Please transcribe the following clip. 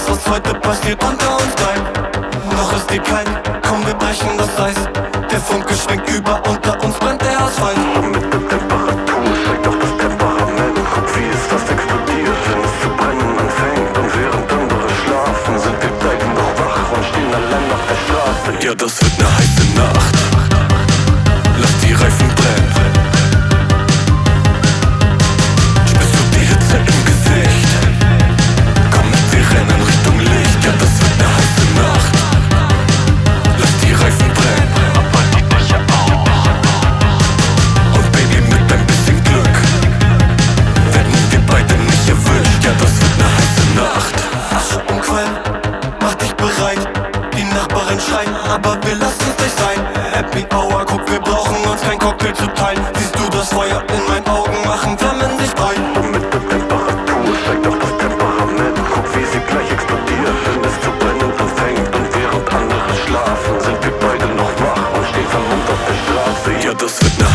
was heute passiert unter uns beiden. Noch ist die kalt, komm wir brechen das Eis. Der Funke schwingt über, unter uns brennt der Asphalt. Mit der Temperatur steigt auch das Temperament. Guck, wie es fast explodiert, wenn es zu brennen anfängt. Und während andere schlafen, sind wir beide noch wach und stehen allein auf der Straße. Ja, das wird ne heiße Nacht. Lass die Reifen brennen. Spürst du die Hitze im Gesicht? Komm mit, wir rennen Richtung Licht. Ja, das wird ne heiße Nacht. Lass die Reifen brennen. Aber die Dächer auch. Und Baby, mit ein bisschen Glück werden wir beide nicht erwischt. Ja, das wird ne heiße Nacht. Asche und Qualm, mach dich bereit. Die Nachbarin schreit, aber wir lassen's nicht sein. Happy Hour, guck, wir brauchen uns kein Cocktail zu teilen. Siehst du das Feuer in meinen Augen, machen Flammen sich breit. Und mit der Temperatur steigt auch das Temperament. Guck, wie sie gleich explodiert, wenn es zu brennen anfängt. Und während andere schlafen, sind wir beide noch wach und stehen vermummt auf der Straße. Ja, das wird ne